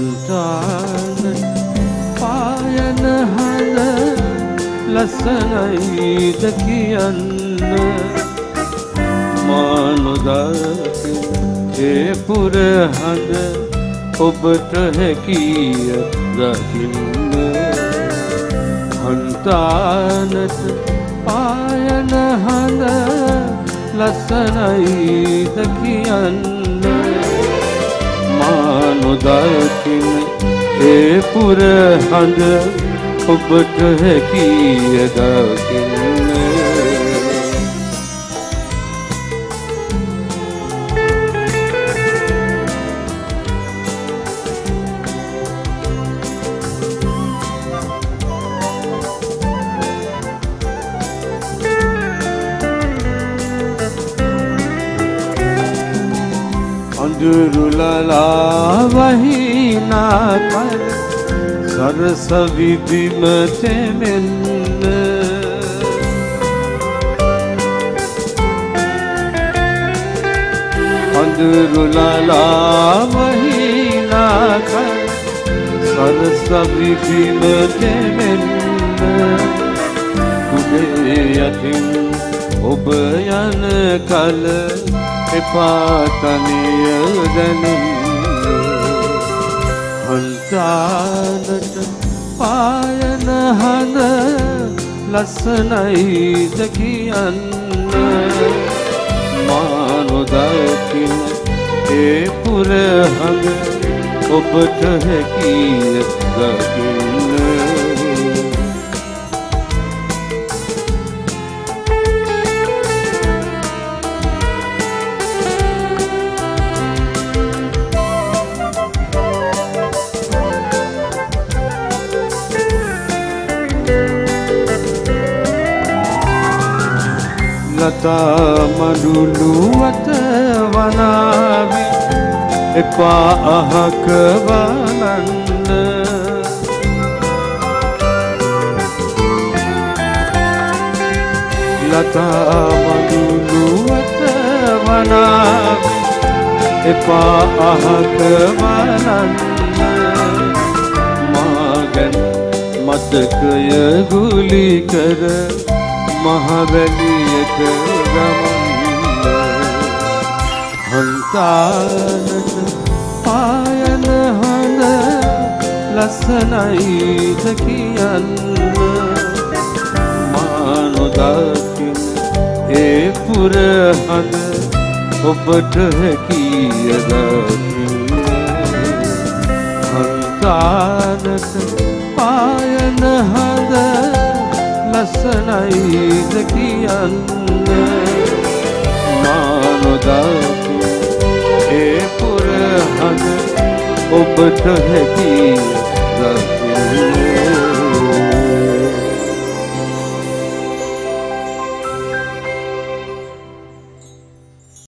හන්තාන පායන හඳ ලස්සනයිද කියන්න මානොදති ඒ පුර හඳ ඔබට හැකිය දකින්න හන්තානට පායන හඳ ලස්සනයිද කියන්න මානොදකින ඒ පුර හඳ ඔබට හැකිය දකින්න අඳුරුලලා වහිනා කල සරස විදිම තෙමෙන්න අඳුරුලලා වහිනා කල සරස විදිම තෙමෙන්න උදේ යතින් ඔබ යන කල එපාතනිය දැනෙන්න හන්තානට පායන හඳ ලස්සනයිද කියන්න මානොදකින ඒ පුර හඳ ඔබට හැකිය දකින්න ලතා මඩුළුවත වනාවි එපා අහක වනන්න ලතා මඩුළුවත වනාවි එපා අහක වනන්න මාගැන මතකය ගුලි කර මහවැලියක ගමන්න හන්තානට පායන හඳ ලස්සනයිද කියන්න මානොදකින ඒ පුර හඳ ඔබට හැකිය දකින්න හන්තානට පායන හඳ ලස්සනයිද කියන්න මානොදකින ඒ පුර හඳ ඔබට හැකිය දකින්න